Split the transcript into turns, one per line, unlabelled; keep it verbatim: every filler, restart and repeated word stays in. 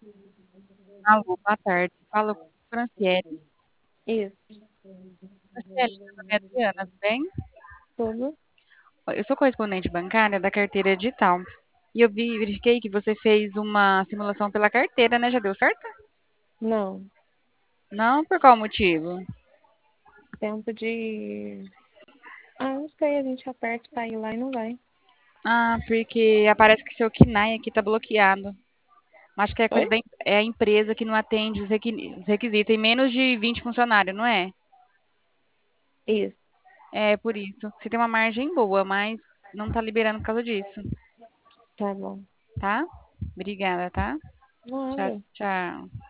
Alô, boa tarde. Fala com Franciele.
Isso,
Franciele, meu nome é Adriana, tudo bem?
tudo?
Eu sou correspondente bancária da carteira digital. E eu vi, verifiquei que você fez uma simulação pela carteira, né? Já deu certo?
Não,
Não, por qual motivo?
tempo de. Ah, não sei, a gente aperta pra ir lá e não vai.
Ah, porque aparece que seu C N A I aqui tá bloqueado. Acho que é coisa
Oi?
da em- é a empresa que não atende os requi- os requisitos. Tem menos de vinte funcionários, não é?
Isso,
É por isso. Você tem uma margem boa, mas não tá liberando por causa disso,
tá bom.
tá? Obrigada, tá? Tchau,
Nada.
tchau.